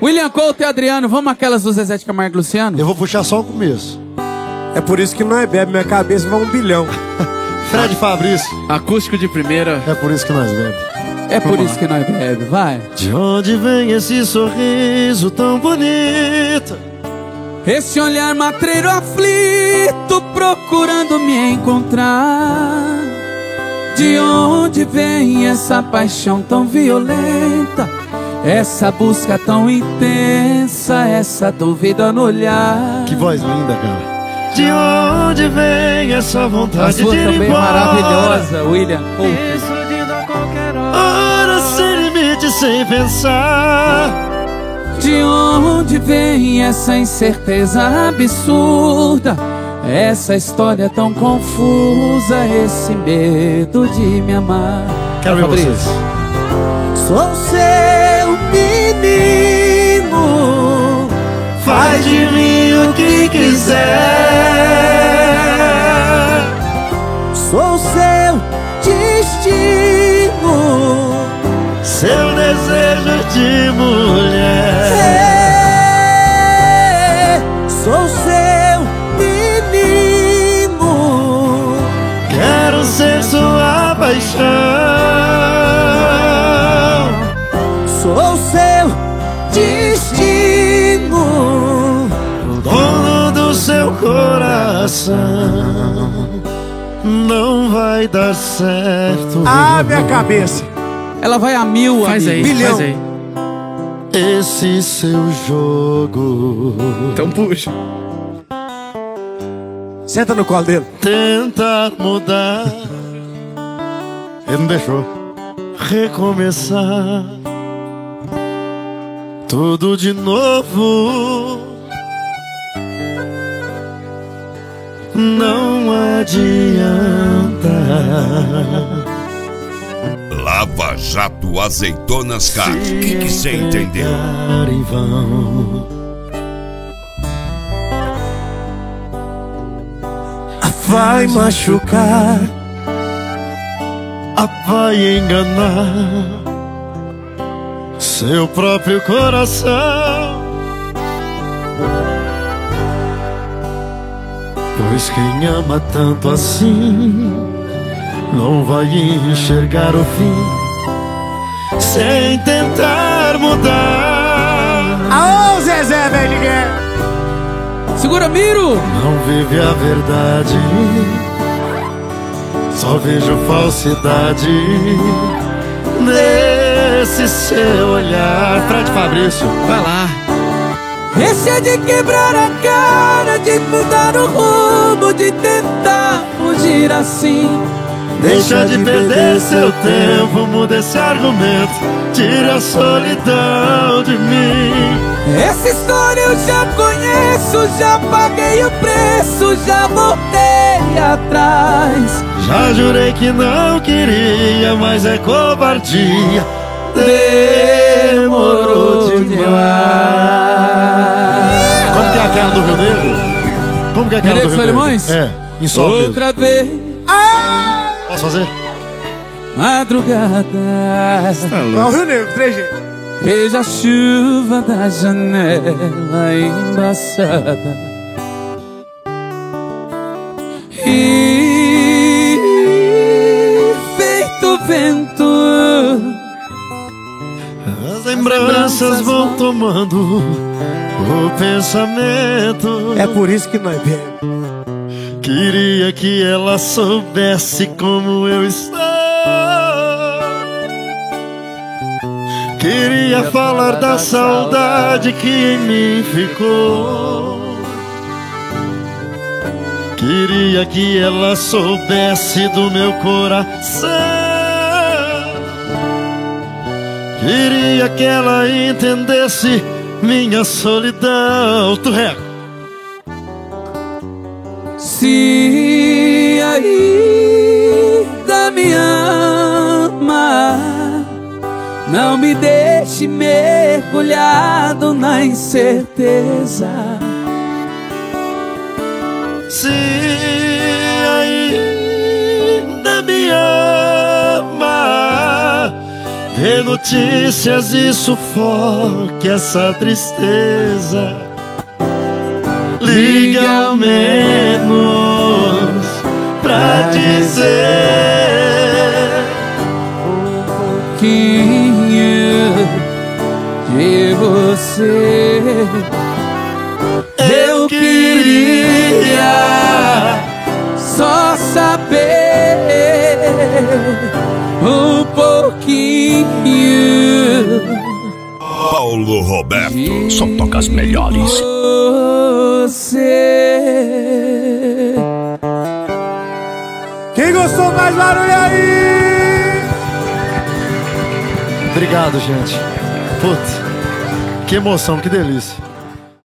William Couto e Adriano, vamos aquelas do Zezé de Camargo e Luciano? Eu vou puxar só o começo. É por isso que nós bebe, minha cabeça vai 1 bilhão. Fred Fabrício. Acústico de primeira. É por isso que nós bebe. É por isso que nós bebe, vai. De onde vem esse sorriso tão bonito? Esse olhar matreiro aflito procurando me encontrar. De onde vem essa paixão tão violenta? Essa busca tão intensa, essa dúvida no olhar. Que voz linda, cara. De onde vem essa vontade de ir também embora? Maravilhosa, William Couto. Isso de dar qualquer hora, sem limite, sem pensar. De onde vem essa incerteza absurda? Essa história tão confusa, esse medo de me amar. Quero ver vocês. Sou seu menino, Faz de mim o que quiser. sou seu destino, Seu desejo de mulher. sou seu menino, Quero ser sua paixão. sou seu destino, Dono do seu coração. Não vai dar certo. Ah, minha cabeça. Ela vai a 1000, Faz aí, amigo. Bilhão. faz aí. Esse seu jogo. Então puxa. Senta no colo dele. Tentar mudar. Ele não deixou. Recomeçar. Tudo de novo. Não adianta. Lava Jato Azeitonas Car. O que você entendeu? Em vão. Vai machucar, vai enganar seu próprio coração. Pois quem ama tanto assim não vai enxergar o fim sem tentar mudar. Aô, Zezé, velho de guerra. Segura, Miro! Não vive a verdade, só vejo falsidade nesse seu olhar. Fred Fabrício, Vai lá. Esse é de quebrar a cara, de mudar o rumo, de tentar fugir assim. deixa de perder seu tempo, muda esse argumento, tira a solidão de mim. Essa história eu já conheço, já paguei o preço, já voltei atrás. Já jurei que não queria, mas é covardia. Demorou demais. Como que é aquela do Rio Negro? Como que é aquela do Rio Rio Negro? Negro? É, em sol mesmo. Outra vez, Posso fazer? madrugada, Ó, o Rio Negro, 3G. veja a chuva da janela embaçada. E feito vento, As lembranças vão tomando o pensamento. É por isso que nós bebe. Queria que ela soubesse como eu estou. Queria falar da saudade que em mim ficou. Queria que ela soubesse do meu coração. Queria que ela entendesse minha solidão. Tu rega. se ainda me ama, não me deixe mergulhado na incerteza. Se ainda me ama, Dê notícias e sufoque essa tristeza. Ligue ao menos pra dizer pouquinho de você. Eu queria só saber um pouquinho. Paulo Roberto. Só toca as melhores. Você. Quem gostou mais barulho aí? Obrigado, gente. Putz, que emoção, que delícia.